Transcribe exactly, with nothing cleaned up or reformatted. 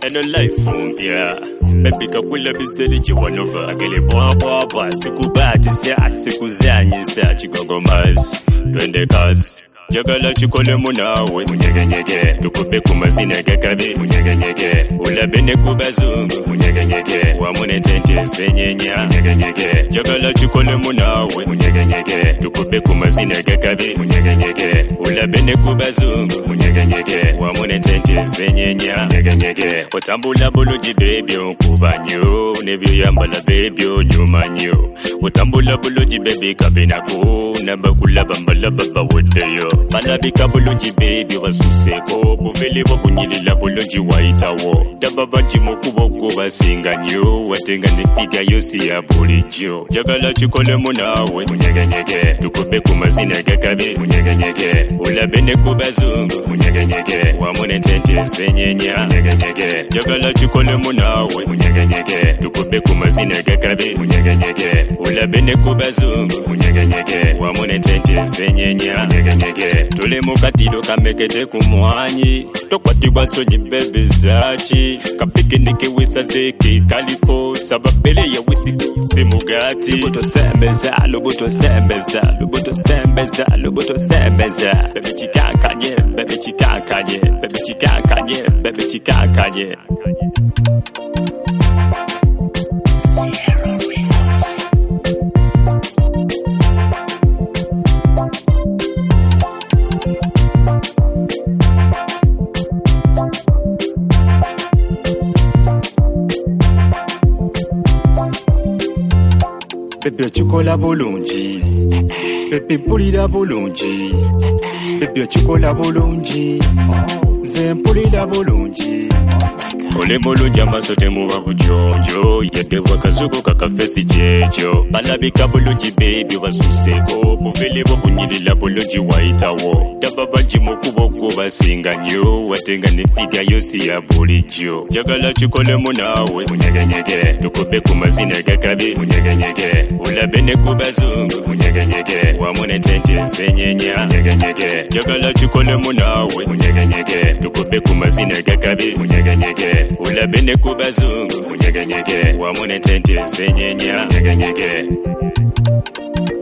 and a life from here. Baby kakula bizeli chiwanova agele boa boa boa sikubati se asikuzanyi se chigongomas twende kazi jagala chikole munawe munyege nyege tukupe kumazine gagabe munyege nyege ulabene kubazungu munyege nyege wamune tente senyenya munyege nyege jagala chikole munawe munyege nyege tukupe kumazine gagabe munyege nyege ulabene kubazungu munyege nyege wamune tente senyenya munyege nyege otambula buluji baby okubanyo nebyo yambala baby onyumanyo otambula buluji baby kabinako nabakula bambala baba wodeyo Malabika bulungi baby wasuseko buvele bokunyilila bulungi waitawo dababaji mukubogo basinga nyo watenga nifiga yosi ya bulijo jagala chikole munawe munyege nyege tukupe kumazine gagabe munyege nyege ulabene kubazungu munyege nyege wamune tente senyenya munyege nyege jagala chikole munawe munyege nyege tukupe kumazine gagabe munyege nyege ulabene kubazungu munyege nyege wamune tente senyenya munyege nyege Tule mukatilo kamekete kumwanyi Tokwatibwa sonyi bebe zachi Kapiki niki wisa zeki kaliko Sababele ya wisiki simugati Lubuto sembeza, lubuto sembeza Lubuto sembeza, lubuto sembeza Bebe chikakanye, bebe chikakanye Bebe chikakanye, bebe chikakanye Bebe chikola bulungi Bebe mpulira bulungi Bebe chikola bulungi Nze mpulira bulungi Ole mulungi amasote muba bujonjo Yede wakazuko kakafesi jejo Balabika bulungi baby wasuseko Buvele bokunyilila bulungi waitawo Dababaji mukubogo basinga nyo Watenga nifiga yosi ya bulijo Jagala chikole munawe munyege nyege Tukupe kumazine gagabe munyege nyege Ulabene kubazungu munyege nyege Wamune tente senyenya munyege nyege Jagala chikole munawe munyege nyege Tukupe kumazine gagabe munyege nyege Ulabene kubazungu munyege nyege Wamune tente senyenya munyege nyege